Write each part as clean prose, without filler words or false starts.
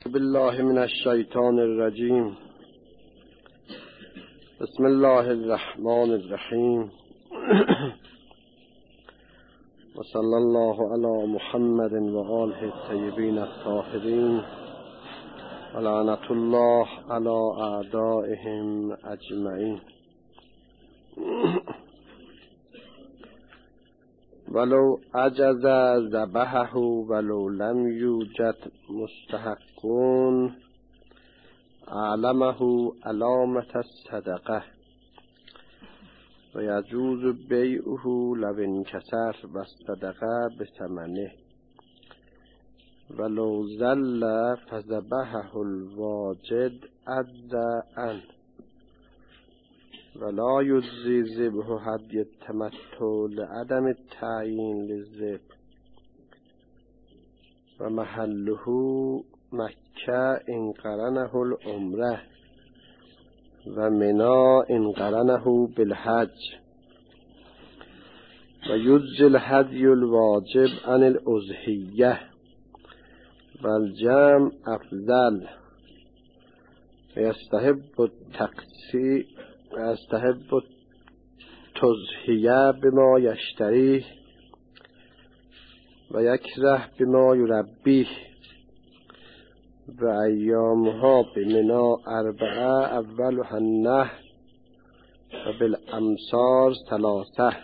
بالله من الشیطان الرجیم. بسم الله الرحمن الرحیم. و صلی الله علی محمد و آله الطیبین الطاهرین و لعنت الله علی اعدائهم اجمعین. ولو عجز ذبحه ولو لم یوجد مستحقون علمه علامة الصدقه و یجوز بیعه لو انکسر و الصدقه بثمنه ولو ذل فذبحه الواجد عز عنه ولا یجزی ذبح هدی التمتع لعدم التعیین للذبح و محله مکه ان قرنه العمره و منی ان قرنه بالحج و یجزی الهدی الواجب عن الاضحیه و الجمع افضل و یستحب التضحیه بما یشتریه و یکره بما یربیه و ایامها بمنا اربعه اولها النحر و بالامصار ثلاثه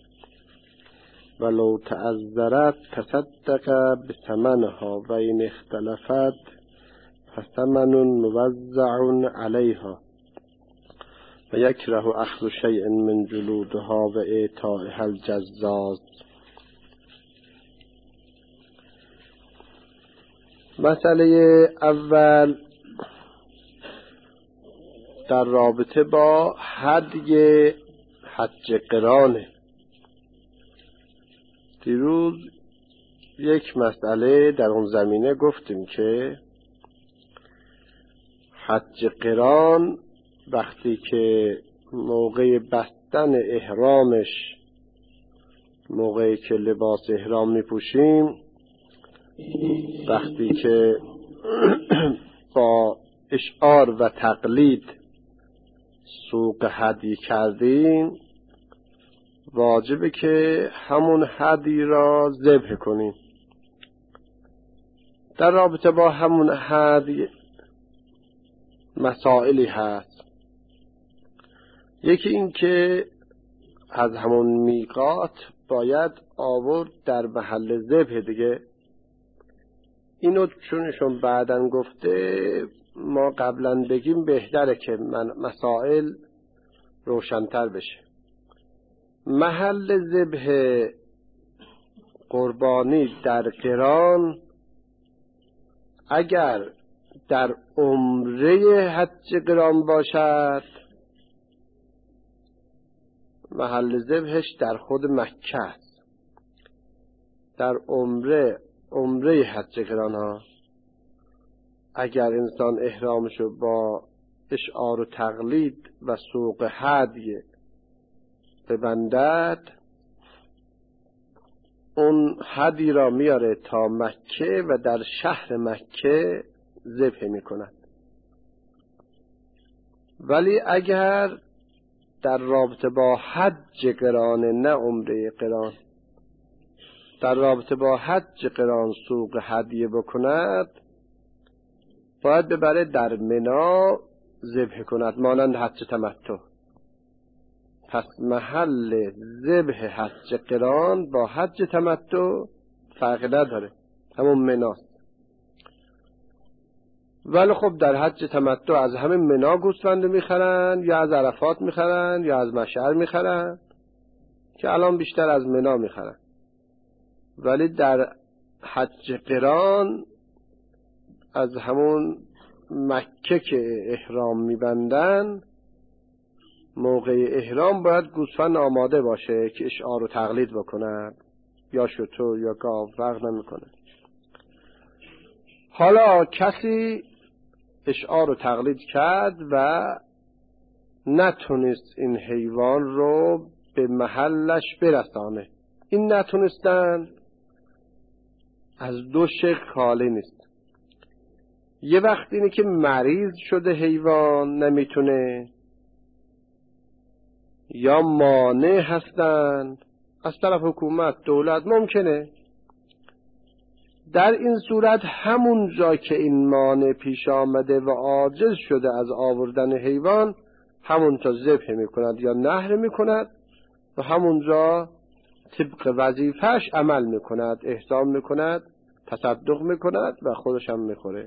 ولو تعذرت تصدق بثمنها و این اختلفت فثمن موزع علیها و یکره اخذ شیء من جلودها و اعطائها الجزاز. مسئله اول در رابطه با هدی حج قرانه. دیروز یک مسئله در اون زمینه گفتیم که حج قران وقتی که موقع بستن احرامش، موقعی که لباس احرام میپوشیم، وقتی که با اشعار و تقلید سوق هدی کردیم، واجبه که همون هدی را ذبح کنیم. در رابطه با همون هدی مسائلی هست. یکی این که از همون میقات باید آورد در محل ذبح دیگه. اینو چونشون بعدن گفته ما قبلا بگیم بهتره که مسائل روشن‌تر بشه. محل ذبح قربانی در قران اگر در عمره حج قران باشد، محل ذبحش در خود مکه است. در عمره حج قران ها اگر انسان احرامشو با اشعار و تقلید و سوق هدی ببندد، اون هدی را میاره تا مکه و در شهر مکه ذبح میکند. ولی اگر در رابطه با حج قران، نه عمره قران، در رابطه با حج قران سوق هدیه بکند، باید ببره در منی ذبح کند، مانند حج تمتع. پس محل ذبح حج قران با حج تمتع فرق نداره، همون مناست. ولی خب در حج تمتع از همه منا گوسفند میخرن، یا از عرفات میخرن، یا از مشعر میخرن، که الان بیشتر از منا میخرن. ولی در حج قران از همون مکه که احرام میبندن، موقع احرام باید گوسفند آماده باشه که اشعار و تقلید بکنن، یا شتر یا گاو، فرق نمیکنه. حالا کسی اشعار و تقلید کرد و نتونست این حیوان رو به محلش برسانه. این نتونستن از دو شق خالی نیست. یه وقت اینه که مریض شده حیوان نمیتونه، یا مانع هستن از طرف حکومت دولت ممکنه. در این صورت همون جا که این مانع پیش آمده و عاجز شده از آوردن حیوان، همونجا ذبح میکند یا نحر میکند و همونجا طبق وظیفه‌اش عمل میکند، احسان میکند، تصدق میکند و خودش هم میخوره.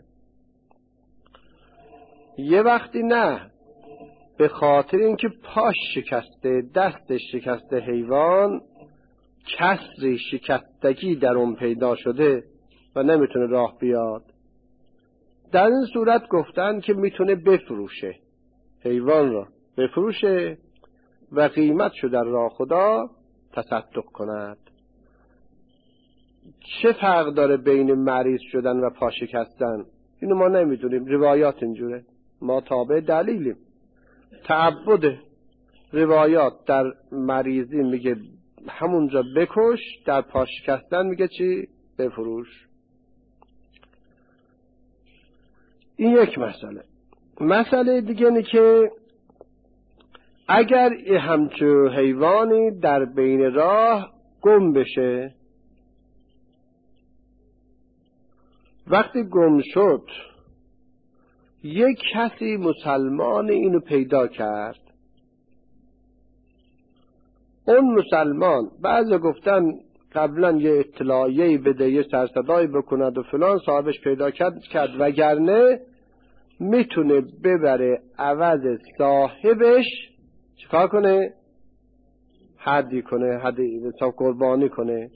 یه وقتی نه، به خاطر اینکه پاش شکسته، دستش شکسته حیوان، کسری شکستگی در اون پیدا شده و نمیتونه راه بیاد، در این صورت گفتن که میتونه بفروشه، حیوان را بفروشه و قیمتشو در راه خدا تصدق کند. چه فرق داره بین مریض شدن و پا شکستن؟ اینو ما نمیدونیم، روایات اینجوره، ما تابع دلیلیم. تعبد روایات در مریضی میگه همونجا بکش، در پا شکستن میگه چی؟ بفروش. این یک مسئله. مسئله دیگه اینه که اگر همچو حیوانی در بین راه گم بشه، وقتی گم شد یک کسی مسلمان اینو پیدا کرد، اون مسلمان بعضی گفتن قبلا یه اطلاعیه‌ای بده، یه سرصدایی بکند و فلان، صاحبش پیدا کرد، وگرنه میتونه ببره عوض صاحبش چیکار کنه؟ حدی کنه، حدی تا قربانی کنه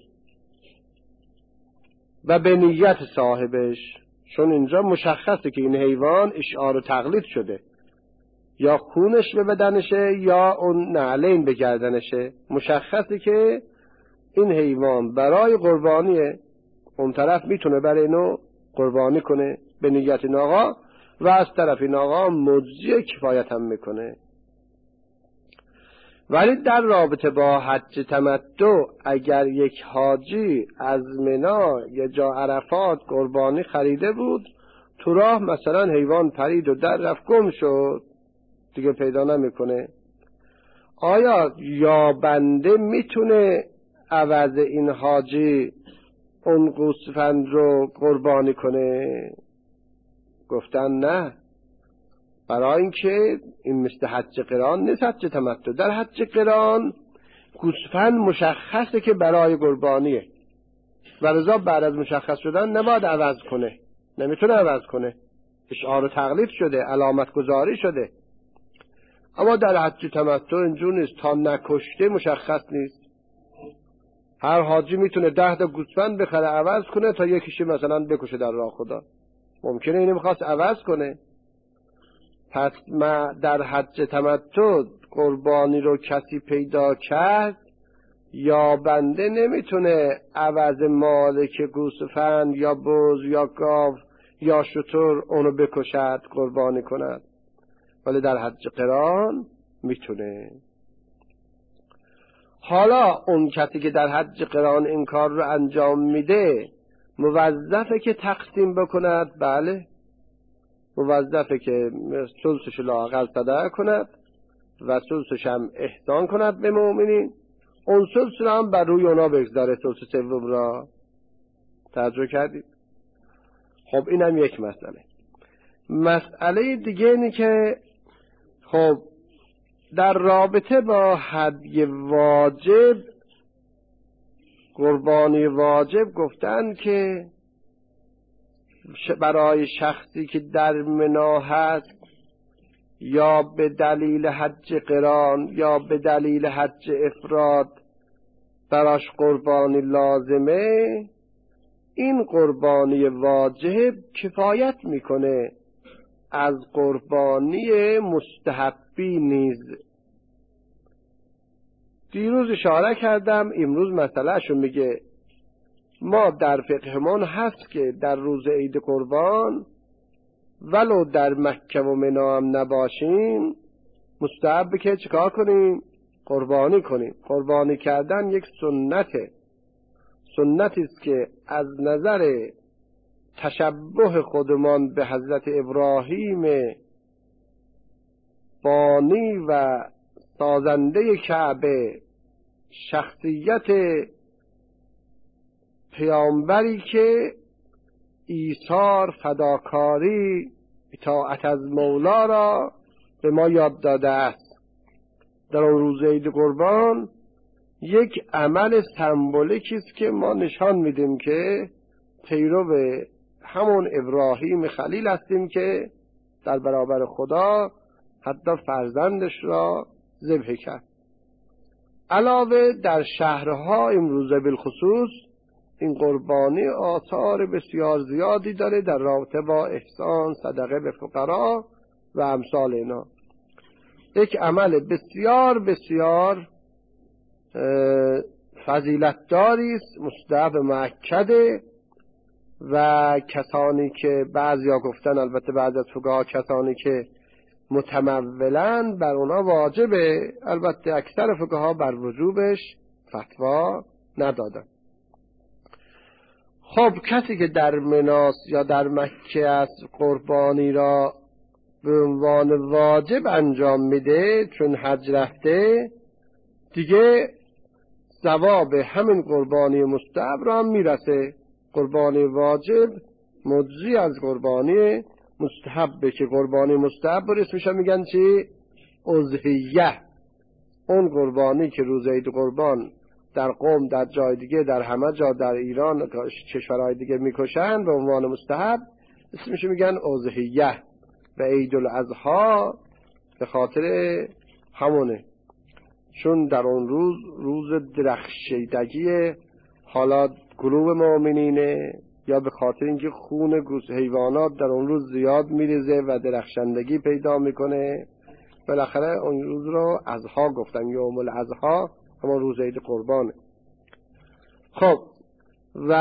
و به نیت صاحبش، چون اینجا مشخصه که این حیوان اشعار و تقلید شده، یا خونش به بدنشه یا اون نعلین به گردنشه، مشخصه که این حیوان برای قربانیه، اون طرف میتونه برای اینو قربانی کنه به نیت این آقا و از طرف این آقا مجزی کفایت هم میکنه. ولی در رابطه با حج تمتع اگر یک حاجی از منی یا جا عرفات قربانی خریده بود، تو راه مثلا حیوان پرید و در رفت گم شد، دیگه پیدا نمیکنه، آیا یابنده میتونه عوض این حاجی اون گوسفند رو قربانی کنه؟ گفتن نه، برای اینکه این مثل حج قران نیست، حج تمتع. در حج قران گوسفند مشخصه که برای قربانیه و لذا بعد از مشخص شدن نباید عوض کنه، نمیتونه عوض کنه، اشعار و تقلید شده، علامت گذاری شده. اما در حج تمتع اینجور نیست، تا نکشته مشخص نیست، هر حاجی میتونه 10 تا گوسفند بخره عوض کنه تا یکیشی مثلا بکشه در راه خدا، ممکنه اینو میخواست عوض کنه. پس ما در حج تمتع قربانی رو کسی پیدا کرد، یا بنده نمیتونه عوض مالک گوسفند یا بز یا گاو یا شتر اونو بکشد قربانی کند، ولی در حج قران میتونه. حالا اون کسی که در حج قران این کار رو انجام میده موظفه که تقسیم بکند؟ بله، موظفه که ثلثش لااقل صدقه کند و ثلثش هم احسان کند به مؤمنین، اون ثلث هم بر روی اونا بگذاره، ثلث سوم را. توجه کردید؟ خب اینم یک مسئله. مسئله دیگه اینه که خب در رابطه با هدی واجب، قربانی واجب، گفتن که برای شخصی که در منی هست یا به دلیل حج قران یا به دلیل حج افراد براش قربانی لازمه، این قربانی واجب کفایت میکنه از قربانی مستحبی نیز. دیروز اشاره کردم، امروز مسئله شو میگه. ما در فقهمون هست که در روز عید قربان ولو در مکه و منی هم نباشیم مستحب که چیکار کنیم؟ قربانی کنیم. قربانی کردن یک سنتی است که از نظر تشبه خودمان به حضرت ابراهیم بانی و سازنده کعبه، شخصیت پیامبری که ایثار، فداکاری، اطاعت از مولا را به ما یاد داده است. در اون روز عید قربان یک عمل سمبولیکی است که ما نشان میدیم که پیرو همون ابراهیم خلیل هستیم که در برابر خدا حتی فرزندش را ذبح کرد. علاوه در شهرها امروزه بالخصوص این قربانی آثار بسیار زیادی داره در رابطه با احسان، صدقه به فقرا و امثال اینا. یک عمل بسیار بسیار فضیلتداری است، مستحب مؤکده و کسانی که بعضیا گفتن، البته بعض از فقها کسانی که متمولن بر اونا واجبه، البته اکثر فقها بر وجوبش فتوا ندادن. خب کسی که در مناس یا در مکه است قربانی را به عنوان واجب انجام میده چون حج رفته، دیگه ثواب همین قربانی مستحب را هم میرسه. قربانی واجب مجزی از قربانی مستحبه که قربانی مستحب رو اسمش میگن چی؟ اضحیه. اون قربانی که روز عید قربان در قم، در جای دیگه، در همه جا در ایران کشورهای دیگه میکشن به عنوان مستحب، اسمش میگن اضحیه. و عید الاضحی به خاطر همونه، چون در اون روز درخشیدگی حالا گروه مؤمنینه، یا به خاطر اینکه خون حیوانات در اون روز زیاد میریزه و درخشندگی پیدا میکنه، بالاخره اون روز رو اضحی گفتن، یوم الاضحی، همون روز عید قربانه. خب و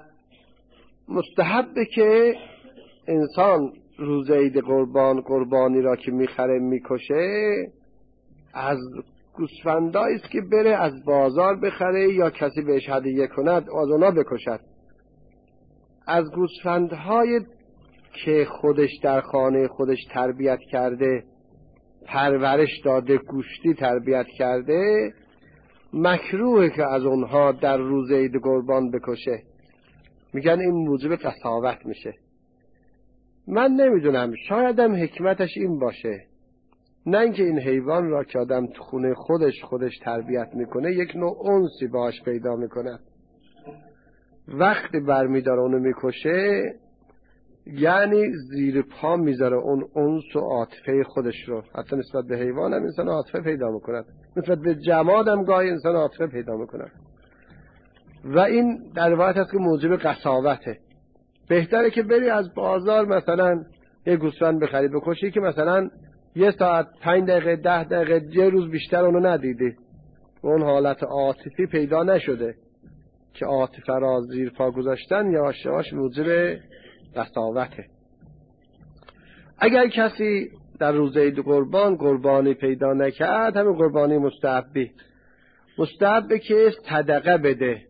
مستحبه که انسان روز عید قربانی را که میخره میکشه از گوسفندایی است که بره از بازار بخره یا کسی بهش هدیه کند از اونا بکشد. از گوسفندهای که خودش در خانه خودش تربیت کرده، پرورش داده، گوشتی تربیت کرده، مکروهه که از اونها در روز عید قربان بکشه. میگن این موجب قساوت میشه. من نمیدونم، شاید هم حکمتش این باشه، نه اینکه این حیوان را که آدم تو خونه خودش تربیت میکنه یک نوع انسی باش پیدا میکنه، وقتی برمیداره اونو میکشه یعنی زیر پا میذاره اون انس و عاطفه خودش رو. حتی نسبت به حیوان هم انسان عاطفه پیدا میکنه، نسبت به جماد هم گاهی انسان عاطفه پیدا میکنه و این در واقع هست که موجب قساوته. بهتره که بری از بازار مثلا یه گوسفند بخری بکشی که مثلا 1 ساعت 5 دقیقه 10 دقیقه یه روز بیشتر اونو ندیدی، اون حالت عاطفی پیدا نشده که عاطفه را زیر پا گذاشتن یواش یواش موجب قساوته. اگر کسی در روز عید قربانی پیدا نکرد، همین قربانی مستحبه که صدقه بده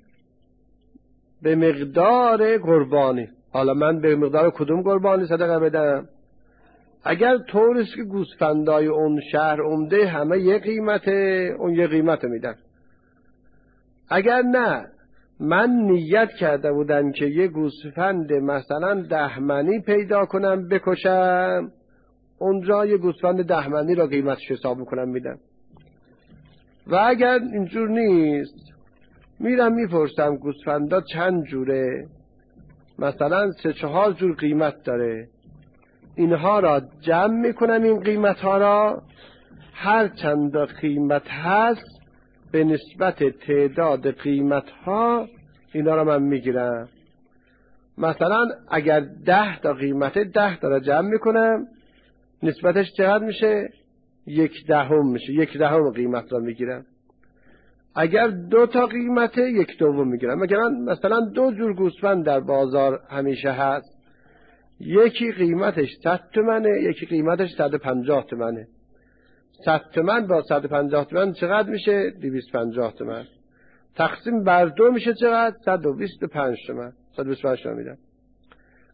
به مقدار قربانی. حالا من به مقدار کدوم قربانی صدقه بدم؟ اگر طوریست که گوسفندای اون شهر عمده همه یه قیمته، اون یه قیمت میدن. اگر نه، من نیت کرده بودم که یه گوسفند مثلا 10 منی پیدا کنم بکشم، اونجا یه گوسفند 10 منی را قیمتش حساب میکنم میدم. و اگر اینجور نیست، میرم میپرسم گوسفندا چند جوره، مثلا 3-4 جور قیمت داره، اینها را جمع میکنم، این قیمت ها را هر چند قیمت هست به نسبت تعداد قیمت ها اینا را من میگیرم. مثلا اگر 10 تا قیمته 10 تا را جمع میکنم، نسبتش چقدر میشه؟ 1/10 میشه، 1/10 قیمت را میگیرم. اگر 2 تا قیمته 1/2 میگیرم. مثلا 2 جور گوسفند در بازار همیشه هست، یکی قیمتش 100 تومنه، یکی قیمتش 150 تومنه. 100 تومن با 150 تومن چقدر میشه؟ 250 تومن. تقسیم بر 2 میشه چقدر؟ 125 تومن. 125 تومن میدم.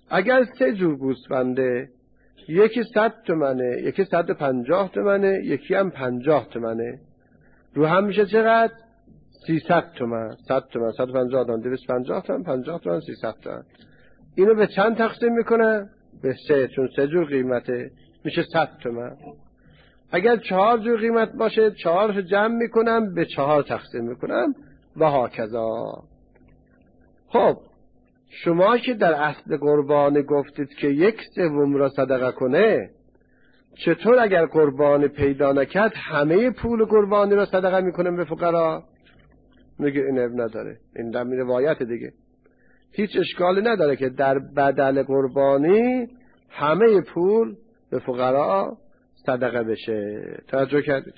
اگر 3 جور گوسفنده، یکی 100 تومنه، یکی 150 تومنه، یکی هم 50 تومنه، رو هم میشه چقدر؟ 300 تومن. 100 تومن 150 تومن 250 تومن 50 تومن 300 تومن. اینو به چند تقسیم میکنه؟ به 3، چون 3 جور قیمته میشه 100 تومن. اگر 4 جور قیمت باشه 4 رو جمع میکنم به 4 تقسیم میکنم و هاکذا. خب شما که در اصل قربانی گفتید که 1/3 را صدقه کنه، چطور اگر قربانی پیدا نکرد همه پول قربانی را صدقه میکنه به فقرا؟ میگه این اب نداره، این در روایت دیگه هیچ اشکالی نداره که در بدل قربانی همه پول به فقرا صدقه بشه. توجه کردید؟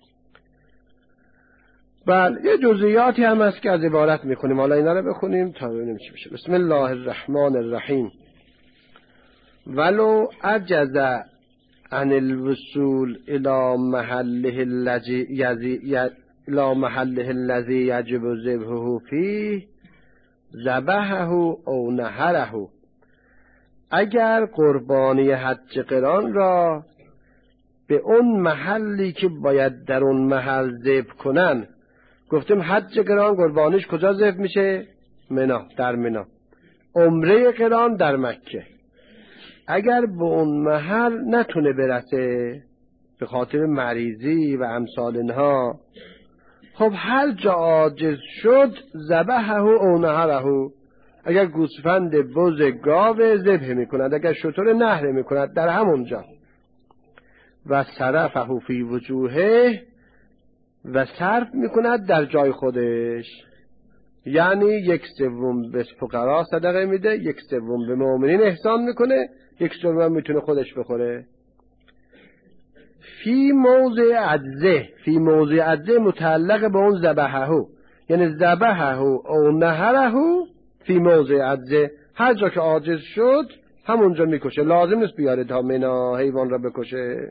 بله، یه جزئیاتی هم هست که از عبارت میخونیم، حالا اینا رو بخونیم تا ببینیم چی میشه. بسم الله الرحمن الرحیم. ولو عجز عن الوصول الى محله الذي یجب ذبحه فیه ذبحه او نحره. اگر قربانی حج قران را به اون محلی که باید در اون محل ذبح کنن، گفتیم حج قران قربانیش کجا ذبح میشه؟ منا، در منا. عمره قران در مکه. اگر به اون محل نتونه برسه به خاطر مریضی و امثال اینها، خب هر جا عاجز شد ذبحه او نحره. اگر گوسفند، بز، گاو ذبح میکند، اگر شتر نحر میکند در همونجا. و صرفه فی وجوهه، و صرف میکند در جای خودش، یعنی 1/3 به فقرا صدقه میده، 1/3 به مؤمنین احسان میکنه، 1/3 میتونه خودش بخوره. فی موضع عجزه، فی موضع عجزه متعلق به اون ذبحه، یعنی ذبحه او نحره فی موضع عجزه، هر جا که عاجز شد همونجا میکشه، لازم نیست بیاره تا منا حیوان را بکشه.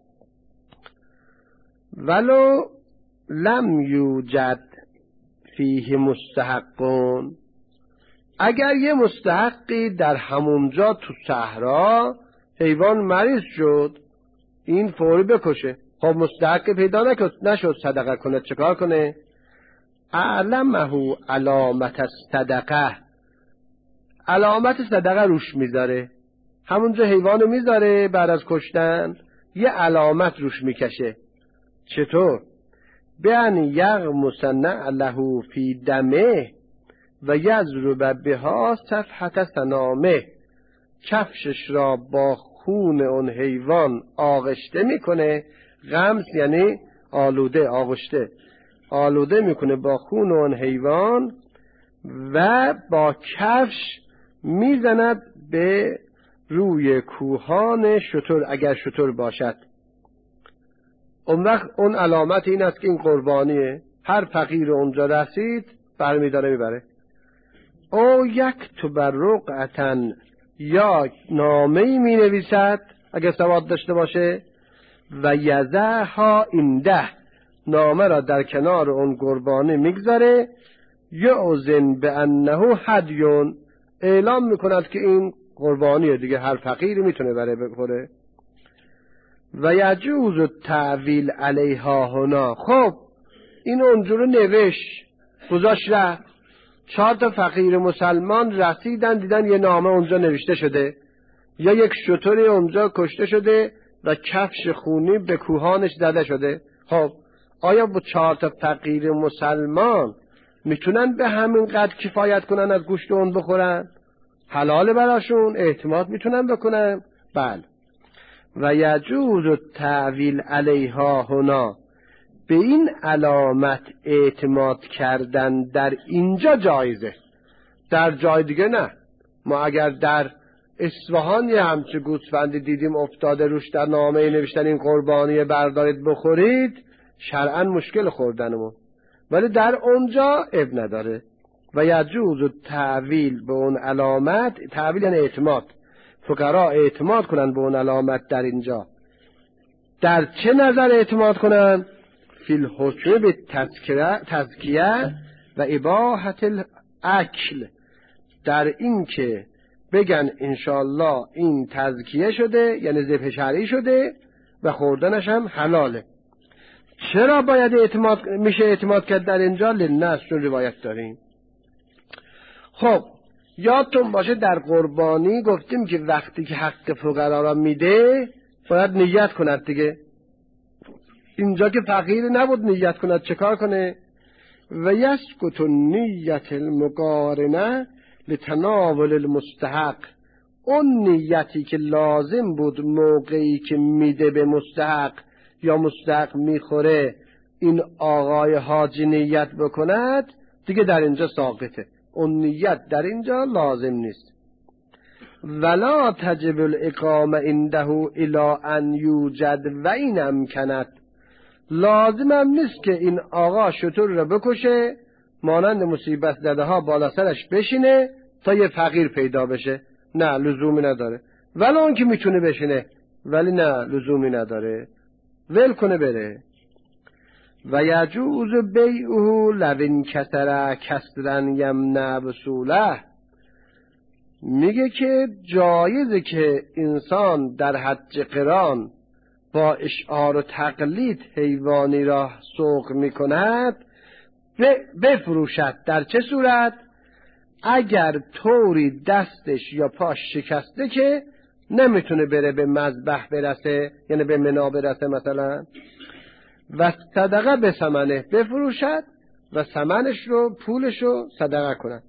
ولو لم یوجد فیه مستحقون، اگر یه مستحقی در همونجا تو صحرا حیوان مریض شد، این فوری بکشه. خب مستحق پیدا نشد صدقه کنه، چکار کنه؟ اعلمه علامت الصدقه، علامت صدقه روش میذاره، همونجا حیوانو میذاره، بعد از کشتن یه علامت روش میکشه. چطور؟ بیان یغمس نعله فی دمه و یضرب بها صفحة سنامه، کفشش را با خون اون حیوان آغشته میکنه. غمس یعنی آلوده، آغشته، آلوده میکنه با خون اون حیوان و با کفش میزند به روی کوهان شتر، اگر شتر باشد. اون وقت اون علامت این است که این قربانیه، هر فقیر اونجا رسید برمیداره میبره. او یکتب رقعة، یا نامه‌ای می نویسد اگر سواد داشته باشه، و یضعها عنده، نامه را در کنار اون قربانی میگذاره. یعزن به انه هدیون، اعلام میکند که این قربانیه دیگه، هر فقیری میتونه بره بخوره. و یجوز التعویل علیها هنا، خب این اونجورو نوشت گذاشت رفت، 4 فقیر مسلمان رسیدن دیدن یه نامه اونجا نوشته شده، یا یک شتری اونجا کشته شده و کفش خونی به کوهانش زده شده. خب آیا با 4 فقیر مسلمان میتونن به همین قدر کفایت کنن از گوشت اون بخورن؟ حلال براشون، اعتماد میتونن بکنن؟ بله. و یجوز التعویل علیها هنا، به این علامت اعتماد کردن در اینجا جایزه، در جای دیگه نه. ما اگر در اصفهان یه همچه گوسفندی دیدیم افتاده روش در نامه نوشتن این قربانی بردارید بخورید، شرعاً مشکل خوردنمون، ولی در اونجا اب نداره. و یجوز التعویل به اون علامت، تعویل یعنی اعتماد، فقرا اعتماد کنن به اون علامت در اینجا. در چه نظر اعتماد کنن؟ فی الحکم به تزکیه و اباحت الاکل، در این که بگن انشالله این تزکیه شده، یعنی ذبح شرعی شده و خوردنش هم حلاله. چرا باید میشه اعتماد کرد در اینجا؟ للنص، چون روایت داریم. خب یادتون باشه در قربانی گفتیم که وقتی که حق فقرا را میده باید نیت کند دیگه. اینجا که فقیر نبود نیت کند، چه کار کنه؟ و یسکت نیت المقارنه لتناول المستحق. اون نیتی که لازم بود موقعی که میده به مستحق یا مستحق میخوره این آقای حاجی نیت بکند دیگه در اینجا ساقطه، اون نیت در اینجا لازم نیست. ولا تجب الاقامه عنده الی ان یوجد و این امکند. لازم هم نیست که این آقا شتر رو بکشه مانند مصیبت زده ها بالا سرش بشینه تا یه فقیر پیدا بشه، نه لزومی نداره. ولی اون که میتونه بشینه ولی نه لزومی نداره، ول کنه بره. و یجوز بیعه لو انکسر کسرا یمنع وصوله. میگه که جایزه که انسان در حج قران با اشعار و تقلید حیوانی را سوق میکند بفروشد. در چه صورت؟ اگر طوری دستش یا پاش شکسته که نمیتونه بره به مذبح برسه، یعنی به منا برسه مثلا، و صدقه به ثمنه بفروشد و ثمنش رو پولش رو صدقه کند.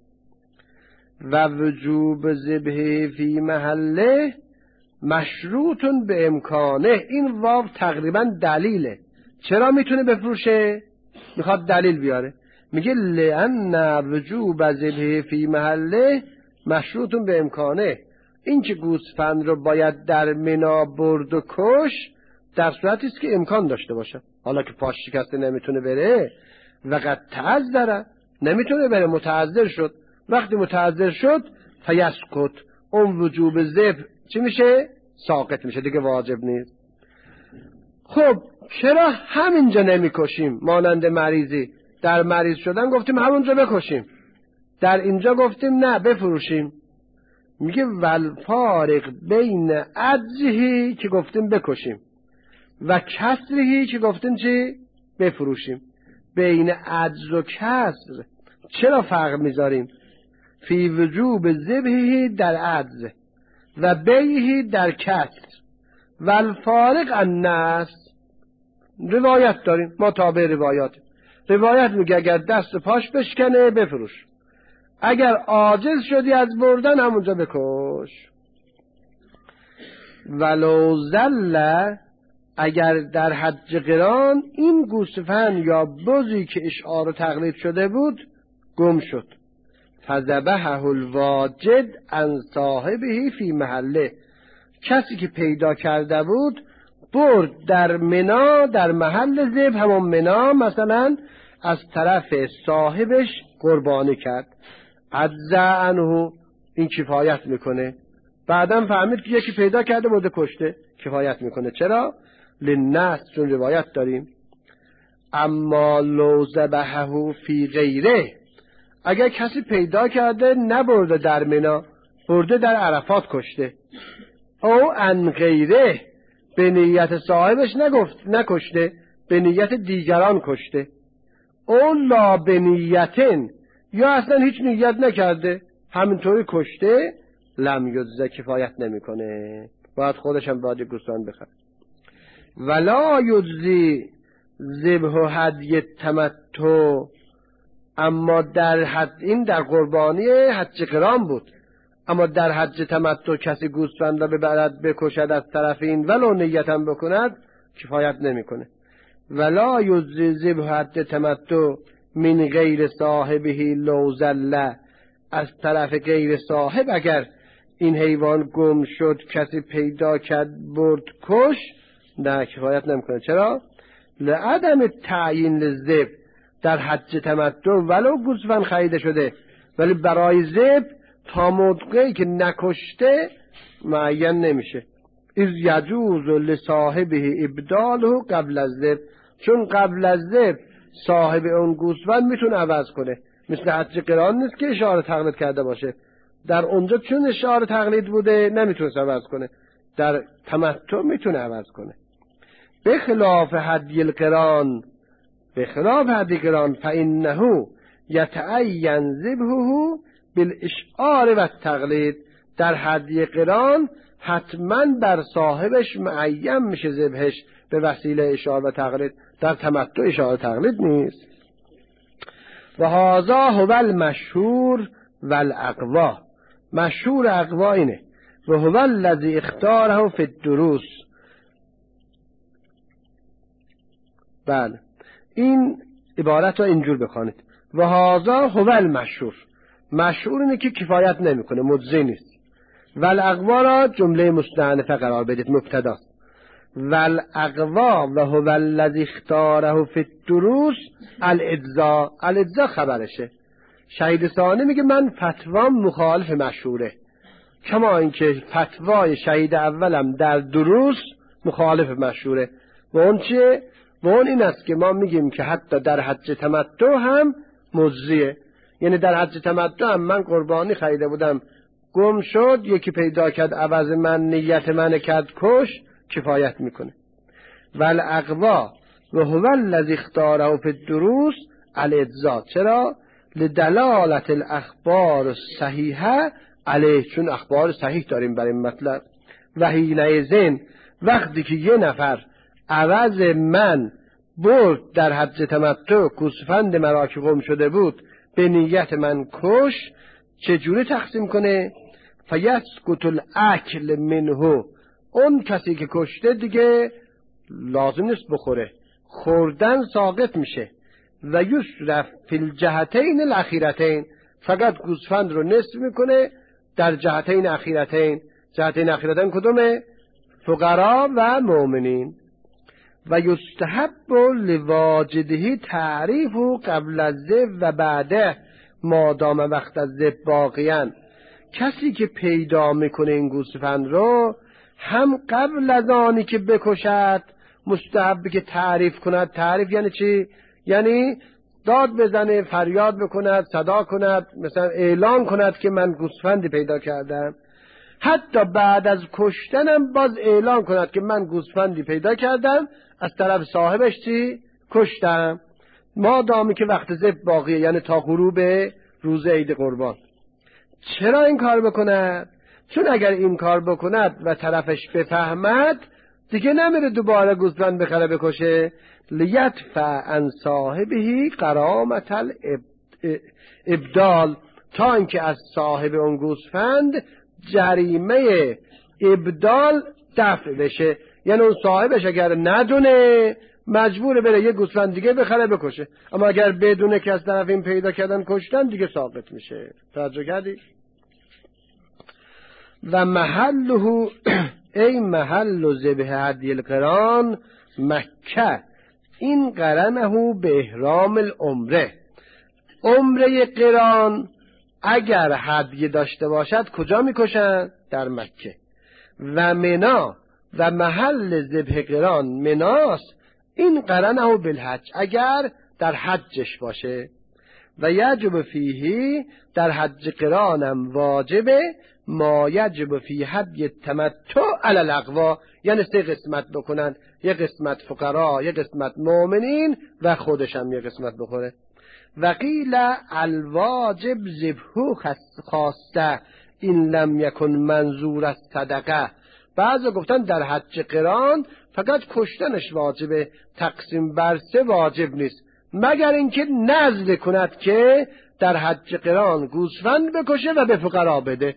و وجوب ذبح فی محله مشروطن به امکانه. این واو تقریبا دلیله. چرا میتونه بفروشه؟ میخواد دلیل بیاره. میگه لأن وجوب ذبح فی محله مشروطن به امکانه. این که گوسفند رو باید در منا برد و کش در صورتی است که امکان داشته باشه. حالا که پاش شکسته نمیتونه بره و قد تعذر، نمیتونه بره، متعذر شد. وقتی متعذر شد فیسقط، اون وجوب ذبح چی میشه؟ ساقط میشه، دیگه واجب نیست. خب چرا همینجا نمیکشیم؟ مانند مریضی، در مریض شدن گفتیم همونجا بکشیم، در اینجا گفتیم نه بفروشیم. میگه والفارق بین عجزی که گفتیم بکشیم و کسرهی که گفتیم چی؟ بفروشیم. بین عجز و کسر چرا فرق میذاریم؟ فی وجوب ذبحی در عجز و بیعی در کسر. والفارق النص. روایت داریم، ما تابع روایت میگه اگر دست پاش بشکنه بفروش، اگر عاجز شدی از بردن همونجا بکش. ولو زل، اگر در حج قران این گوسفند یا بزی که اشعار و تقلید شده بود گم شد، فذبحه الواجد عن صاحبه فی محله، کسی که پیدا کرده بود برد در منا، در محل ذبح همون منا مثلا از طرف صاحبش قربانی کرد. عجزا عنه، این کفایت میکنه. بعدم فهمید که یکی پیدا کرده برده کشته، کفایت میکنه. چرا؟ للنص، چون روایت داریم. اما لو ذبحه فی غیره، اگر کسی پیدا کرده نبرده در منا، برده در عرفات کشته، او ان غیره، به نیت صاحبش نکشته، به نیت دیگران کشته، او لا به نیتن، یا اصلا هیچ نیت نکرده همینطوری کشته، لم یجزه، کفایت نمیکنه، باید خودش هم باید گوسفند بخره. ولا یجزی ذبح هدی تمتع. اما در حد، این در قربانی حج قران بود، اما در حج تمتع کسی گوسفند را ببرد بکشد از طرف این ولو نیت هم بکند کفایت نمیکنه. ولا یجزی ذبح هدی تمتع من غیر صاحبه لو زل، از طرف غیر صاحب اگر این حیوان گم شد کسی پیدا کرد برد کش، نه کفایت نمیکنه. چرا؟ لعدم تعیین للذبح، در حج تمتع ولو گوسفند خریده شده ولی برای ذبح تا موقعی که نکشته معین نمیشه. اذ یجوز لصاحبه ابداله قبل الذبح، چون قبل از ذبح صاحب اون گوسفند میتونه عوض کنه، مثل حج قران نیست که اشاره تقلید کرده باشه. در اونجا چون اشعار تقلید بوده نمیتونه عوض کنه، در تمتع میتونه عوض کنه. به خلاف هدی القران، به خلاف هدی القران فانه یتعین ذبحه بالاشعار و التقلید. در هدی قران حتما بر صاحبش معین میشه ذبحش به وسیله اشعار و تقلید. در تمتع اشعار و تقلید نیست. و هذا هو المشهور و الاقوا. مشهور اقوا اینه. و هو الذی اختاره فی الدروس. بله این عبارت رو اینجور بخوانید. و هذا هو المشهور. مشهور اینه که کفایت نمیکنه، مجزی نیست. و الاقوا را جمله مستأنفه قرار بدید، مبتدا. و الاقوا و هو الذی اختاره فی الدروس الاجزاء. الاجزاء خبرشه. شهید ثانی میگه من فتوام مخالف مشهوره، کما اینکه فتوای شهید اولم در دروس مخالف مشهوره. و اون چیه؟ و اون این است که ما میگیم که حتی در حج تمتع هم مجزیه. یعنی در حج تمتع هم من قربانی خریده بودم، گم شد، یکی پیدا کرد عوض من، نیت من کرد کش، کفایت میکنه. و الاقوا و هو الذی اختاره فی الدروس الاجزاء. چرا؟ لدلالت الاخبار الصحیحه علیه، چون اخبار صحیح داریم برای این مطلب. و حینئذ وقتی که یه نفر عوض من برد در حج تمتع گوسفند مرا که گم شده بود به نیت من کش، چجوری تقسیم کنه؟ فیسکت الاکل منه. اون کسی که کشته دیگه لازم نیست بخوره، خوردن ساقط میشه. و یصرف فی الجهتین الاخیرتین. فقط گوسفند رو نصف میکنه در جهتین اخیرتین. جهتین اخیرتین کدومه؟ فقرا و مؤمنین. و یستحب لواجده تعریف قبل الذبح و بعده مادام وقت الذبح باقیان. کسی که پیدا میکنه این گوسفند رو هم قبل از آنی که بکشد مستحبه که تعریف کند. تعریف یعنی چی؟ یعنی داد بزنه، فریاد بکند، صدا کند، مثلا اعلان کند که من گوسفندی پیدا کردم. حتی بعد از کشتنم باز اعلان کند که من گوسفندی پیدا کردم، از طرف صاحبش چی؟ کشتم، مادامی که وقت ذبح باقیه، یعنی تا غروب روز عید قربان. چرا این کار بکند؟ چون اگر این کار بکند و طرفش بفهمد دیگه نمیره دوباره گوسفند بخره بکشه. لیدفع عن صاحبه غرامة الابدال. تا اینکه از صاحب اون گوسفند جریمه ابدال دفع بشه. یعنی اون صاحبش اگر ندونه مجبور بره یه گوسفند دیگه بخره بکشه، اما اگر بدونه که از طرف این پیدا کردن کشتن دیگه ساقط میشه. توجه کردی؟ و محله ای محل ذبح هدی القران مکه. این قرنه به احرام العمره. عمره قران اگر هدیه داشته باشد کجا میکشن؟ در مکه. و منا و محل ذبح قران مناست. این قرنه بالحج، اگر در حجش باشه. و یجب فیه، در حج قرانم واجبه ما یجب فی هدی تمتع علی الاقوا. یعنی 3 قسمت بکنن، 1 قسمت فقرا، 1 قسمت مؤمنین و خودش هم 1 قسمت بخوره. و قیل الواجب ذبحو خاصه این لم یکن منظور از صدقه. بعضی گفتن در حج قران فقط کشتنش واجبه، تقسیم بر 3 واجب نیست، مگر اینکه نذر کند که در حج قران گوسفند بکشه و به فقرا بده.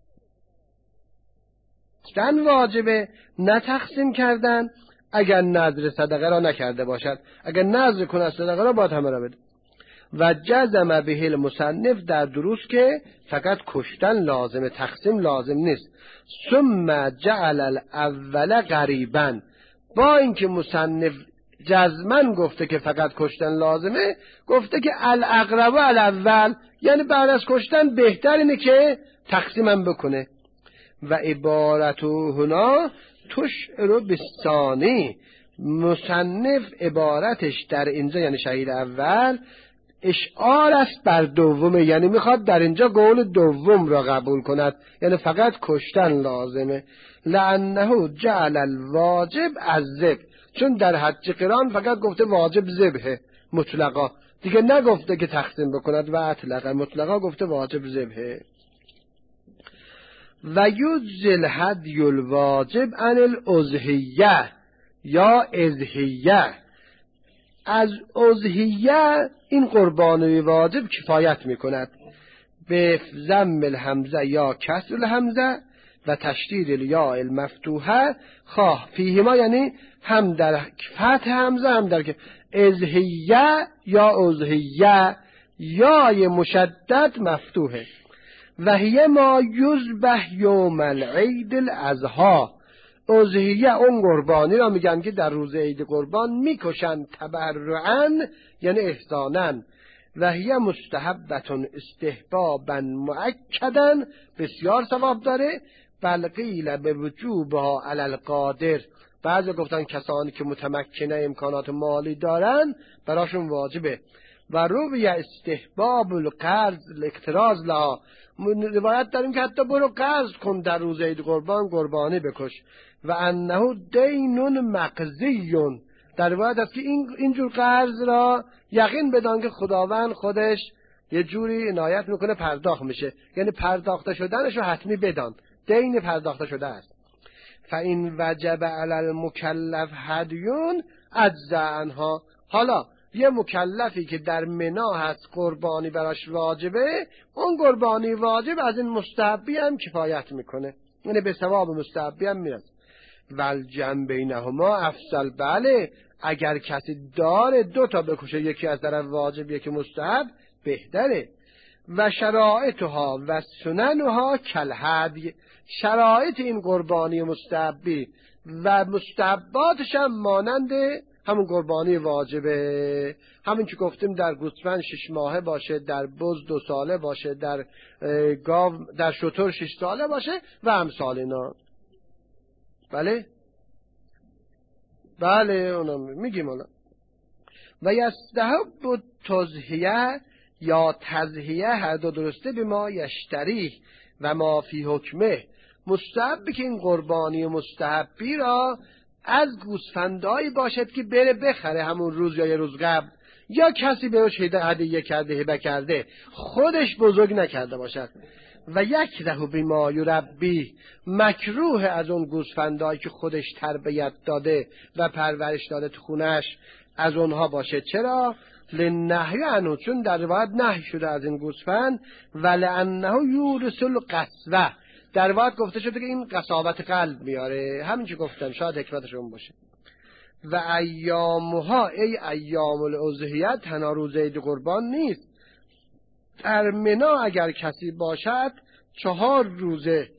کشتن واجبه، نه تقسیم کردن، اگر نذر صدقه را نکرده باشد. اگر نذر کند صدقه را باید همه را بده. و جزم به المصنف در دروس که فقط کشتن لازمه، تقسیم لازم نیست. ثم جعل الاول غریبا. با اینکه مصنف جزمن گفته که فقط کشتن لازمه، گفته که الاقرب الاول، یعنی بعد از کشتن بهتر اینه که تقسیمم بکنه. و عبارتو هنا تشعر بالثانی. مصنف عبارتش در اینجا یعنی شهید اول اشعار است بر دومه، یعنی میخواد در اینجا قول دوم را قبول کند، یعنی فقط کشتن لازمه. لانه جعل الواجب از ذبح، چون در حج قران فقط گفته واجب ذبحه مطلقا، دیگه نگفته که تقسیم بکند و اطلقا، مطلقا گفته واجب ذبحه. و یجزی الهدی الواجب عن الاضحیه یا اضحیه، از اضحیه این قربانی واجب کفایت میکند. به ضم الحمزه یا کسر الحمزه و تشدید الیاء المفتوحه خواه فیهما، یعنی هم در فتح حمزه هم در اضحیه یا اضحیه، یا مشدد مفتوحه. و هی ما یذبح یوم العید الاضحی، اضحیه اون قربانی را میگن که در روز عید قربان میکشن تبرعا یعنی احسانا. و هی مستحبتون استحبابا مؤکدا، بسیار ثواب داره. بل قیل به وجوبها علی القادر، بعضی گفتن کسانی که متمکنه امکانات مالی دارن براشون واجبه. و روی استحباب القرض الاقتراض لها، روایت داریم که حتی برو قرض کن در روز عید قربان قربانی بکش. و انه دین مقضی، در روایت هست که اینجور قرض را یقین بدان که خداوند خودش یه جوری عنایت میکنه پرداخت میشه، یعنی پرداخته شدنش رو حتمی بدان، دین پرداخته شده است. فإن وجب علی المکلف هدیون اجزا عنها، حالا یه مکلفی که در منا هست قربانی براش واجبه، اون قربانی واجب از این مستحبی هم کفایت میکنه، یعنی به ثواب مستحبی هم میرسه. والجمع بینهما افضل، بله اگر کسی داره دو تا بکشه، یکی از طرف واجب یکی مستحب، بهتره. و شرائطها و سننها کالهدی، شرایط این قربانی مستحبی و مستحباتش هم مانند همون قربانی واجبه، همین که گفتیم در گوسفند 6 ماهه باشه، در بز 2 ساله باشه، در گاو در شتر 6 ساله باشه و امثال اینا. بله اونم میگیم حالا. و یستحب تضحیه یا تضحیه، هر دو درسته، به ما یشتری و ما فی حکمه، مستحبی که این قربانی مستحبی را از گوسفندایی باشد که بره بخره همون روز یا یه روز قبل، یا کسی بهش هدیه کرده هبه کرده خودش بزرگ نکرده باشد. و یکره بما یربی، مکروه از اون گوسفندایی که خودش تربیت داده و پرورش داده تو خونش از اونها باشه. چرا؟ لنهی عنه، چون در روایت نهی شده از این گوسفند. ولانه یورث القسوه، در روایت گفته شده که این قساوت قلب میاره، همین که گفتم شاید حکمتش اون باشه. و ایامها، ای ایام الاضحیه، تنها روز عید قربان نیست، در منا اگر کسی باشد 4 روزه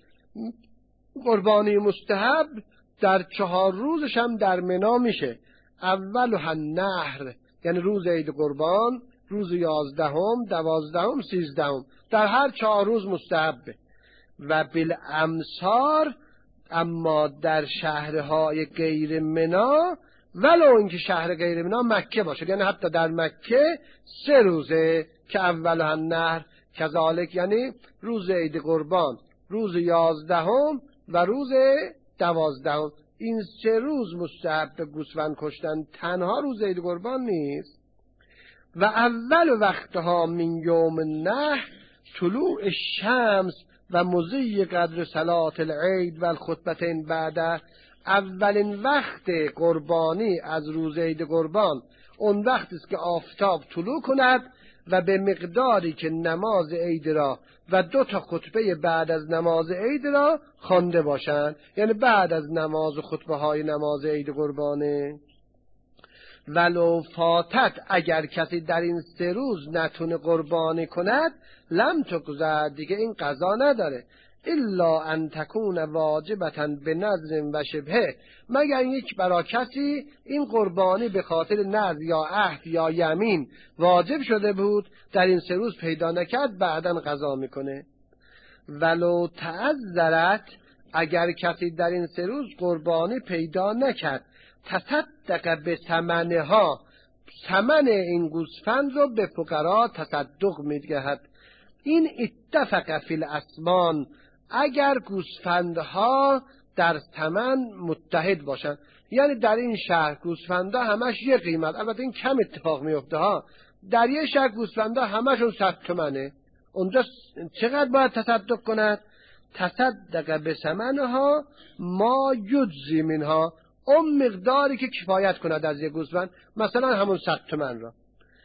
قربانی مستحب، در 4 روزش هم در منا میشه. اولها النحر، یعنی روز عید قربان، روز 11ام، 12ام، 13ام، در هر 4 روز مستحبه. و بالامصار، اما در شهرهای غیر منا، ولو اینکه شهر غیر منا مکه باشه، یعنی حتی در مکه 3 روزه که اولها النحر کذالک، یعنی روز عید قربان، روز 11ام و روز 12ام، این 3 روز مستحب گوسفند کشتن، تنها روز عید قربان نیست. و اول وقتها من یوم النحر طلوع الشمس و مضی قدر صلات العید و الخطبتین بعد، اولین وقت قربانی از روز عید قربان اون وقت است که آفتاب طلوع کند و به مقداری که نماز عید را و 2 تا خطبه بعد از نماز عید را خوانده باشند، یعنی بعد از نماز و خطبه های نماز عید قربانه. ولو فاتت، اگر کسی در این 3 روز نتونه قربانی کند، لم تقضی، دیگه این قضا نداره، الا ان تکون واجبتا به نذر و شبهه، مگر یک برای کسی این قربانی به خاطر نذر یا عهد یا یمین واجب شده بود، در این 3 روز پیدا نکرد، بعداً قضا میکنه. ولو تعذرت، اگر کسی در این 3 روز قربانی پیدا نکرد، تصدق به ثمنها، ثمن این گوسفند رو به فقرا تصدق می‌دهد. این اتفق فی الاسمان، اگر گوسفندها در ثمن متحد باشن، یعنی در این شهر گوسفندا همش یه قیمت، البته این کم اتفاق میفته ها، در یه شهر گوسفندا همشون 100 تومنه، اونجا چقدر باید تصدق کند؟ تصدق به ثمنها ما یجزی منها، اون مقداری که کفایت کند از یک گوسفند، مثلا همون 100 تومن را.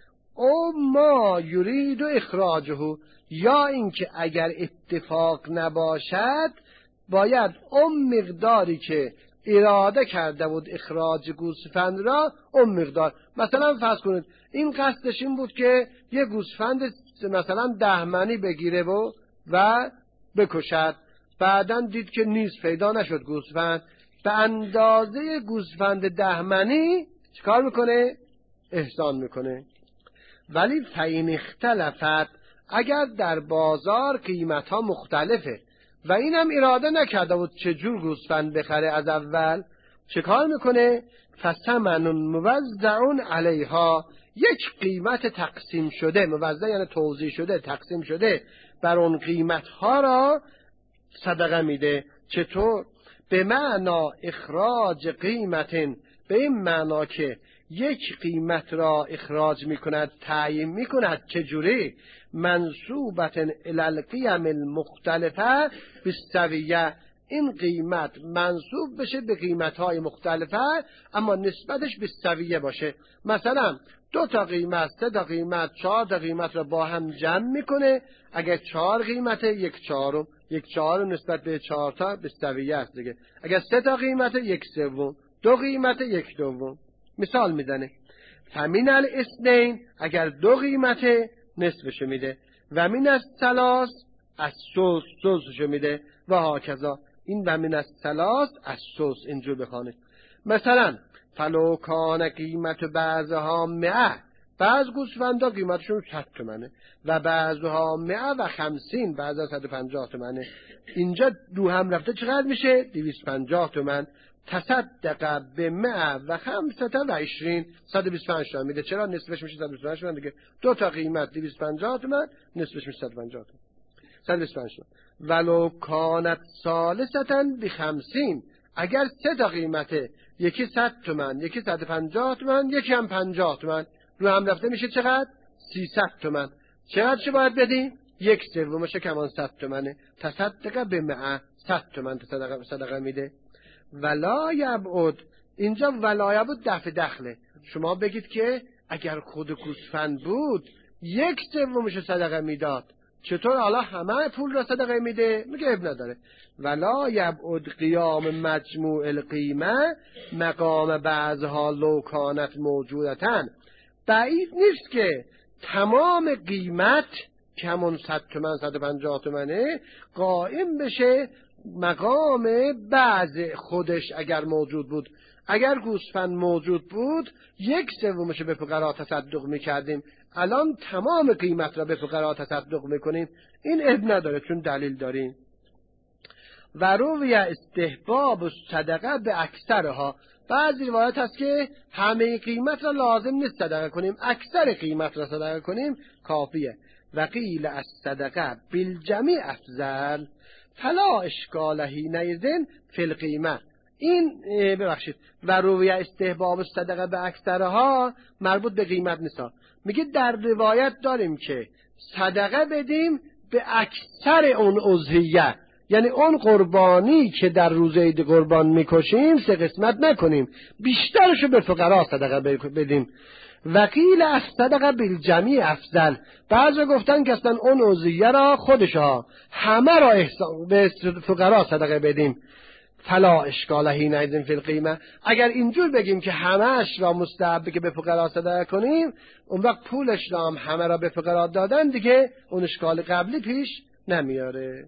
او ما یرید و اخراجه، یا اینکه اگر اتفاق نباشد باید اون مقداری که اراده کرده بود اخراج گوسفند را، اون مقدار، مثلا فرض کنید این قصدش این بود که یه گوسفند مثلا 10 منی بگیره و بکشد، بعداً دید که نیست، پیدا نشد گوسفند، به اندازه گوسفند 10 منی چیکار میکنه؟ احسان میکنه. ولی فین اختلفت، اگر در بازار قیمت ها مختلفه و اینم اراده نکرده بود چجور گوسفند بخره از اول، چه کار میکنه؟ فثمن موزع علیها، یک قیمت تقسیم شده، موزع یعنی توزیع شده، تقسیم شده بر اون قیمت ها را صدقه میده. چطور؟ به معنا اخراج قیمتن، به این معنا که یک قیمت را اخراج میکند، تعیین میکند. چجوری؟ منصوبتن الی القیم المختلفه بالسویه، این قیمت منصوب بشه به قیمت‌های مختلفه اما نسبتش به سویه باشه. مثلا 2 تا قیمت، 3 تا قیمت، 4 تا قیمت را با هم جمع میکنه، اگر 4 قیمته 1/4، 1/4 نسبت به 4 تا به سویه است دیگه. اگر 3 تا قیمته 1/3، 2 قیمته 1/2. مثال میزنه. فمن الاثنین، اگر 2 قیمته نصفشو میده، و من الثلاث الثلثشو میده و هاکذا. این و من الثلاث الثلث اینجور بخوانید. مثلا فلو کان قیمت بعضها 100، بعض گوسفندا قیمتشون 100 تومنه و بعضها 150، بعضا 150 تومنه، اینجا دو هم رفته چقدر میشه؟ 250 تومن. تصدق به 125، 125 تومن میده. چرا؟ نصفش میشه 125 تومن دیگه. 2 تا قیمت 250 تومن، نصفش میشه 150 تومن، 125 تومن. ولو کانت ثالثتا ب50، اگر 3 تا قیمته، یکی 100 تومن، یکی 150 تومن، یکی هم 50 تومن، رو هم رفته میشه چقدر؟ 300 تومن. چقدر باید بدیم؟ 1/3 کمان 100 تومنه. تصدق به 100 تومن صدقه میده. ولا یبعد، اینجا ولا یبعد دفع دخله. شما بگید که اگر خود گوسفند بود 1/3 صدقه میداد، چطور حالا همه پول را صدقه میده؟ میگه اب نداره. ولا یبعد قیام مجموع القیمه مقام بعضها لو کانت موجودتن، بعید نیست که تمام قیمت که همون 100 تومن 150 تومنه قائم بشه مقام بعض خودش اگر موجود بود. اگر گوسفند موجود بود 1/3 به فقرا تصدق میکردیم، الان تمام قیمت را به فقرا تصدق میکنیم. این اب نداره چون دلیل داریم. و روی استحباب صدقه به اکثرها، بعضی روایت هست که همه قیمت را لازم نیست صدقه کنیم، اکثر قیمت را صدقه کنیم کافیه. و قیل از صدقه بالجمیع افضل فلا اشکال حینئذ فی القیمه. این ببخشید، و روی استحباب صدقه به اکثرها مربوط به قیمت نیست. میگه در روایت داریم که صدقه بدیم به اکثر اون اضحیه، یعنی اون قربانی که در روز عید قربان میکشیم 3 قسمت نکنیم، بیشترشو به فقرا صدقه بدیم. وقیل از صدقه بالجمیع افضل، بعضی گفتن که اصلا اون اضحیه را خودشها همه را به فقرا صدقه بدیم. فلا اشکال حینئذ فی القیمه، اگر اینجور بگیم که همه‌اش را مستحبه که به فقرا صدقه کنیم، اون وقت پولش را هم همه را به فقرا دادن دیگه اون اشکال قبلی پیش نمیاره.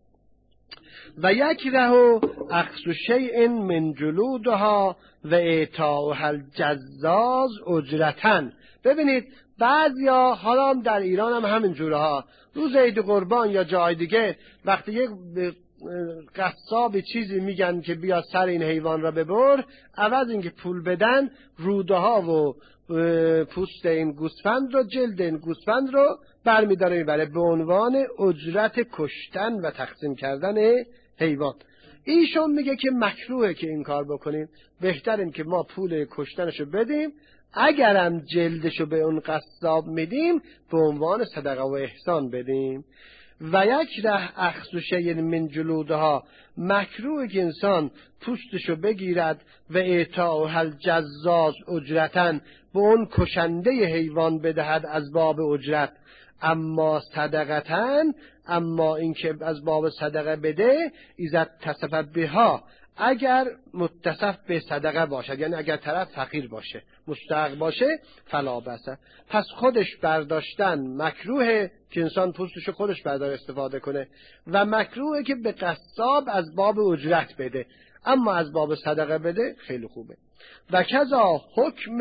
و یکره اخذ شیء من جلودها و اعطاؤها الجزاز اجرتا. ببینید بعضیا حالا در ایران هم همین جوره ها، روز عید قربان یا جای دیگه وقتی یک قصاب چیزی میگن که بیا سر این حیوان را ببر، عوض اینکه پول بدن روده ها و پوست این گوسفند رو، جلد این گوسفند رو برمیداره میبره به عنوان اجرت کشتن و تقسیم کردن حیوان. ایشون میگه که مکروهه که این کار بکنیم، بهترین که ما پول کشتنشو بدیم، اگرم جلدشو به اون قصاب میدیم به عنوان صدقه و احسان بدیم. و یکره اخذ شیء من جلودها، مکروه که انسان پوستشو بگیرد و اعطاء الجزاز اجرتن، به اون کشنده حیوان بدهد از باب اجرت. اما صدقتن، اما اینکه از باب صدقه بده، اذا اتصف بها، اگر متصف به صدقه باشد، یعنی اگر طرف فقیر باشه، مستحق باشه، فلا بسه. پس خودش برداشتن مکروهه که انسان پوستشو خودش بردار استفاده کنه، و مکروهه که به قصاب از باب اجرت بده، اما از باب صدقه بده خیلی خوبه. و کذا حکم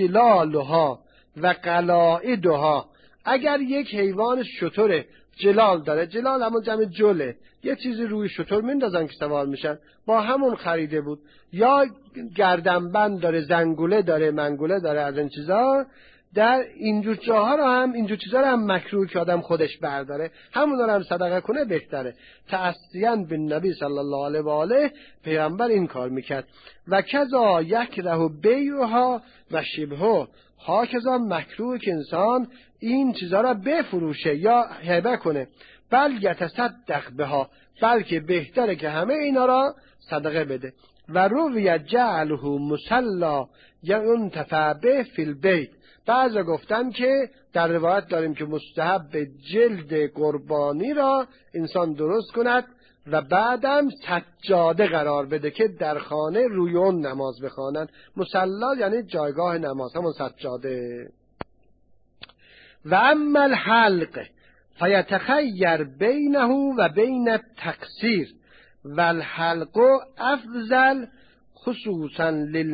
جلالها و قلائدها، اگر یک حیوان شتر جلال داره، جلال همون جمع جله، یه چیزی روی شتر میندازن که سوار میشن، با همون خریده بود، یا گردنبند داره، زنگوله داره، منگوله داره، از این چیزا، در اینجور جاها رو هم، اینجور چیزا رو هم مکروه که آدم خودش برداره، همون رو هم صدقه کنه بهتره. تأسیاً به نبی صلی الله علیه و آله، پیامبر این کار میکرد. و کذا یکره بیعها و شبهه، ها کذا مکروه که انسان این چیزا را بفروشه یا هبه کنه، بل یتصدق بها، بلکه بهتره که همه اینا را صدقه بده. و روی جعله مصلا یا انتفع به فی البیت، بعضا گفتن که در روایت داریم که مستحب جلد قربانی را انسان درست کند و بعدم سجاده قرار بده که در خانه روی اون نماز بخوانن. مصلا یعنی جایگاه نماز، همون سجاده. و اما الحلق فیتخیر بینه و بین التقصیر، و الحلق افضل خصوصا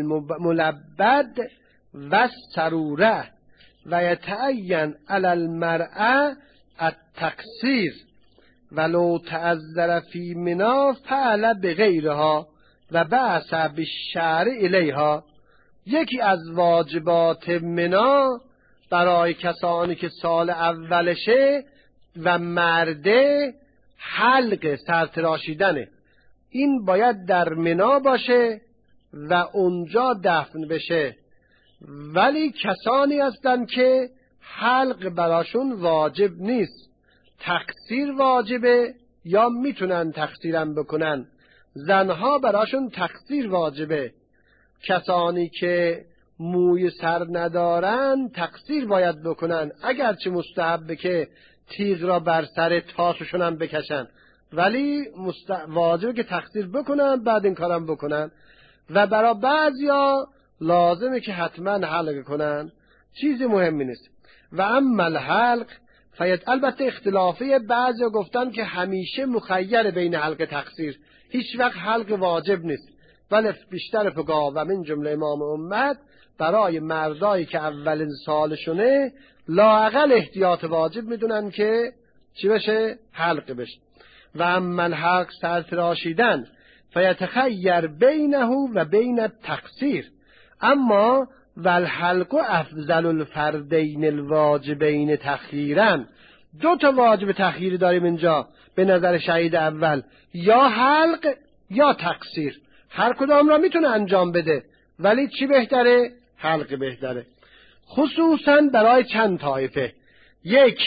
للملبد و السروره، و یتعین علی المرأة التقصیر ولو تعذر فی منا فعل بغیرها و بعث بالشعر الیها. یکی از واجبات منا برای کسانی که سال اولشه و مرده، حلق سرتراشیدنه. این باید در منا باشه و اونجا دفن بشه، ولی کسانی هستن که حلق براشون واجب نیست، تقصیر واجبه یا میتونن تقصیرم بکنن. زنها براشون تقصیر واجبه، کسانی که موی سر ندارن تقصیر باید بکنن، اگرچه مستحبه که تیغ را بر سر تاسشون هم بکشن، ولی واجبه که تقصیر بکنن، بعد این کارم بکنن. و برای بعضیا لازمه که حتما حلق کنن، چیزی مهمی نیست. و اما الحلق البته اختلافه، بعضیا گفتن که همیشه مخیر بین حلق تقصیر، هیچ وقت حلق واجب نیست، ولی بیشتر فقها و من جمله امام امت برای مردایی که اولین سالشونه لااقل احتیاط واجب میدونن که چی بشه؟ حلق بشه. و اما الحلق سرتراشیدن فیتخیر بینه و بین التقصیر، اما والحلق افضل الفردین الواجبین تخییرا. دو تا واجب تخییری داریم اینجا به نظر شهید اول، یا حلق یا تقصیر، هر کدام را میتونه انجام بده، ولی چی بهتره؟ حلق بهتره. خصوصا برای چند طایفه. یک،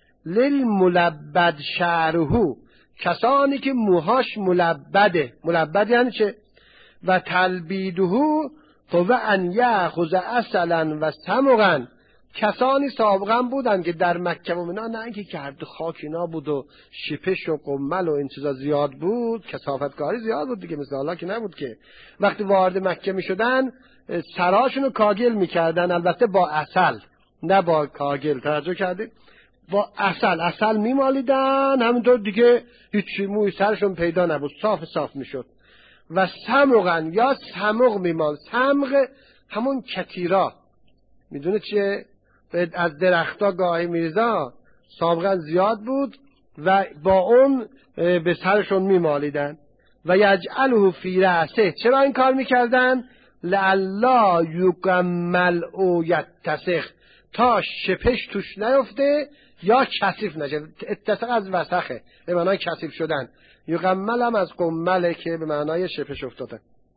للملبد شعره، کسانی که موهاش ملبده. ملبد یعنی چه؟ و تلبیده هو ان یاخذ عسلا و سمغا، کسانی سابقا بودن که در مکه و منا، نه اینکه گرد خاک اینا بود و شپش و قمل و این چیزا زیاد بود، کثافتکاری زیاد بود دیگه، مثل حالا که نبود که. وقتی وارد مکه می شدن سراشونو کاگل میکردن، البته با عسل نه با کاگل، توجه کردید؟ با عسل میمالیدن، همینطور دیگه هیچی موی سرشون پیدا نبود، صاف میشد. و سمغن یا سمغ میمال، سمغ همون کتیرا، میدونه چیه؟ از درختا گاهی میرزا، سابقا زیاد بود، و با اون به سرشون میمالیدن. و یجعله فی رأسه، چرا این کار میکردن؟ لعلا یکمل او یتسخ، تا شپش توش نیفته یا کثیف نشه. اتسخ از وسخه به معنای کثیف شدن، یکمل هم از قمله که به معنای شپش افتاده.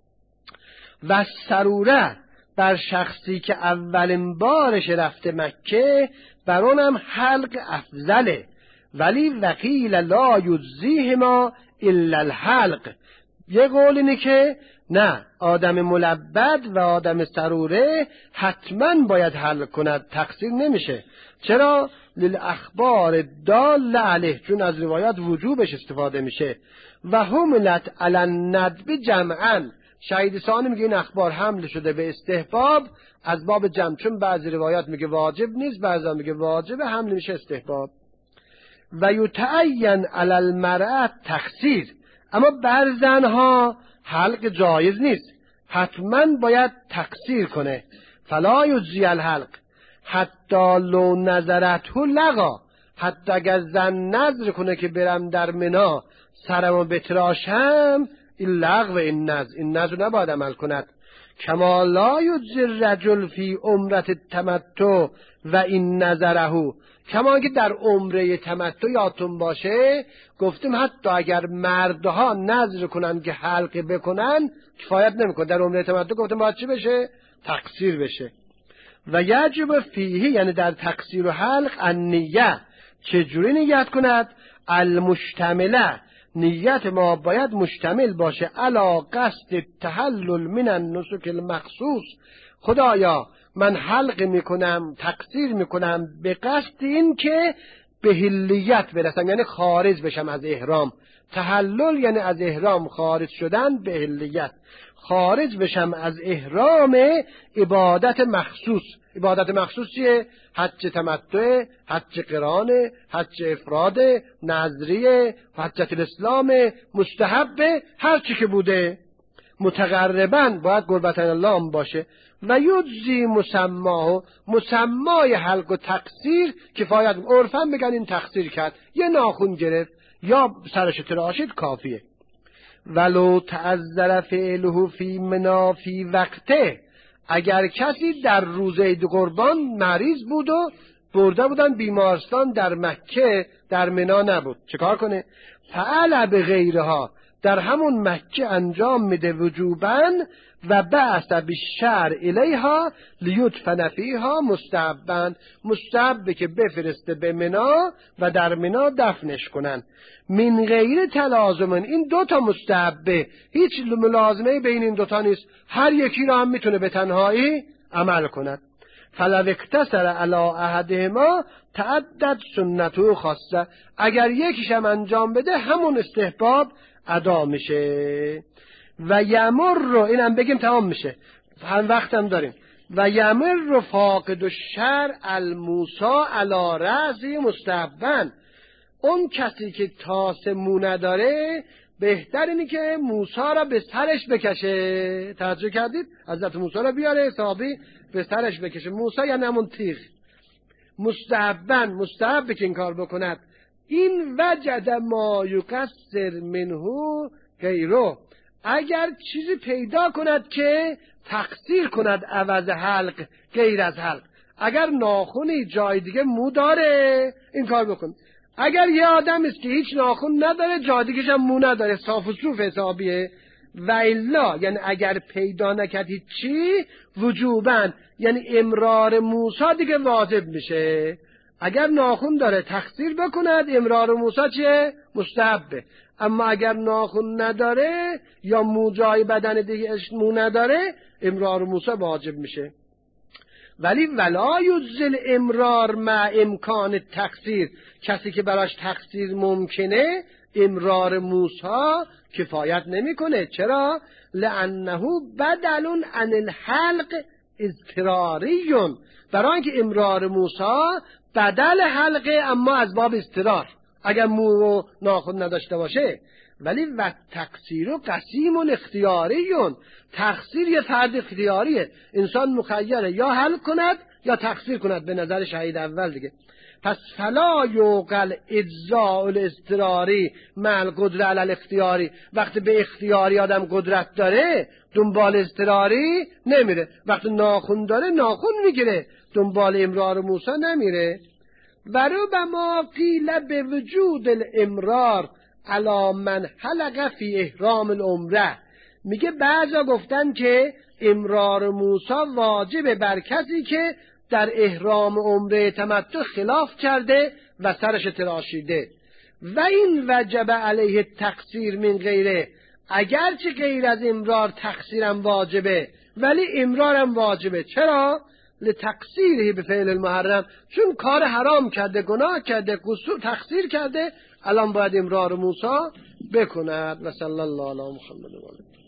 و سروره، بر شخصی که اولین بارش رفته مکه، بر اونم حلق افضله. ولی وقیل لا یجزیهما الا الحلق، یه قول اینه که نه، آدم ملبد و آدم سروره حتما باید حلق کند، تقصیر نمیشه. چرا؟ للاخبار دال علیه، چون از روایات وجوبش استفاده میشه. و حملت علی الندب جمعا، شهید ثانی میگه این اخبار حمل شده به استحباب از باب جمع، چون بعضی روایات میگه واجب نیست، بعضی میگه واجبه، حمل میشه استحباب. و یتعین علی المرأة تقصیر، اما بر زنها حلق جایز نیست، حتما باید تقصیر کنه. فلا یجزی الحلق حتی لو نظرته لغا، حتی اگر زن نظر کنه که برم در منا سرمو بتراشم، این لغو این نظر نباید عمل کند. کما لا یجزی الرجل فی عمرة التمتع و این نظره، کما که در عمره تمتع یادتون باشه گفتیم حتی اگر مردها نظر کنن که حلقه بکنن کفایت نمیکنه، در عمره تمتع گفتیم باید چی بشه؟ تقصیر بشه. و یجب فیه، یعنی در تقصیر و حلق النیه، چجوری نیت کند؟ المشتمله، نیت ما باید مشتمل باشه علی قصد تحلل من النسک المخصوص، خدایا من حلق میکنم، تقصیر میکنم به قصد این که به حلیت برسم، یعنی خارج بشم از احرام. تحلل یعنی از احرام خارج شدن، به حلیت خارج بشم از احرام عبادت مخصوص. عبادت مخصوص چیه؟ حج تمتع، حج قران، حج افراد، نظریه، حجت الاسلام، مستحب، هر چی که بوده. متقربا باید قربت الله باشه. و یجزی مسماه، مسمای حلق و تقصیر کفایت، عرفا بگن این تقصیر کرد، یه ناخن گرفت یا سرش تراشید کافیه. ولو تعذر فعله فی منا فی وقته، اگر کسی در روز عید قربان مریض بود و برده بودن بیمارستان در مکه، در منا نبود، چیکار کنه؟ فعل به غیرها، در همون مکه انجام میده وجوباً. و بعث بالشرع الیها لیدفن فیها مستحباً، مستحبه که بفرسته به منا و در منا دفنش کنن. من غیر تلازم، این دوتا مستحبه، هیچ ملازمه بین این دوتا نیست، هر یکی را هم میتونه به تنهایی عمل کند. فلو اقتصر علی احدهما تعدد سنته خاصه، اگر یکیش هم انجام بده همون استحباب ادا میشه. و یمر رو اینم بگیم تمام میشه، هم وقتم داریم. و یمر فاقد الشرع الموسا علی رأسی مستحباً، اون کسی که تاس مو نداره بهتر اینی که موسی را به سرش بکشه. توجه کردید؟ حضرت موسی را بیاره صحابی به سرش بکشه، موسی یعنی همون تیغ. مستحباً، مستحب که این کار بکند. این وجد ما یقصر منه غیره، اگر چیزی پیدا کند که تقصیر کند عوض حلق غیر از حلق، اگر ناخونی جای دیگه مو داره این کار بکن. اگر یه آدم است که هیچ ناخون نداره جای دیگه‌ش هم مو نداره، صاف و صوف حسابیه. و الا یعنی اگر پیدا نکرد چی وجوباً، یعنی امرار موسی دیگه واجب میشه. اگر ناخون داره تقصیر بکند، امرار موسی چیه؟ مستحبه. اما اگر ناخون نداره یا مو جای بدن دیگه مو نداره، امرار موسی واجب میشه. ولی ولا یجزل امرار مع امکان تقصیر، کسی که براش تقصیر ممکنه امرار موسی کفایت نمیکنه. چرا؟ لانه بدل عن الحلق اضطراریون، برای اینکه امرار موسی بدل حلقه اما از باب اضطرار، اگر مو و ناخن نداشته باشه. ولی و تقصیر و قسیم و اختیاریون، تقصیر یه فرد اختیاریه، انسان مخیره یا حل کند یا تقصیر کند، به نظر شهید اول دیگه. پس فلا یوقل اجزاء الاضطراری مع القدره علی الاختیاری. وقتی به اختیاری آدم قدرت داره دنبال اضطراری نمیره، وقتی ناخن داره ناخن میگیره، دنبال امرار موسی نمیره. وربما قیل به وجود الامرار علی من حلق فی احرام العمره. میگه بعضا گفتن که امرار موسی واجب بر کسی که در احرام عمره تمتع خلاف کرده و سرش تراشیده. و این وجب علیه تقصیر من غیره، اگرچه غیر از امرار تقصیرم واجبه ولی امرارم واجبه. چرا؟ لتقصیره به فعل المحرم، چون کار حرام کرده، گناه کرده، قصور تقصیر کرده، الان باید امرار موسی بکند. و صلی الله علی محمد و آله.